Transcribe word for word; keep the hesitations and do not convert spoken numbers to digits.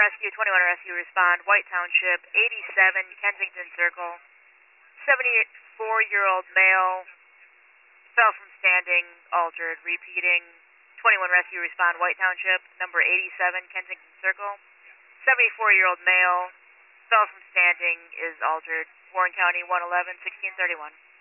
Rescue, twenty-one Rescue, respond. White Township, eighty-seven Kensington Circle. seventy-four-year-old male fell from standing, altered. Repeating, twenty-one Rescue, respond. White Township, number eighty-seven Kensington Circle. seventy-four-year-old male fell from standing, is altered. Warren County, one eleven, sixteen thirty-one.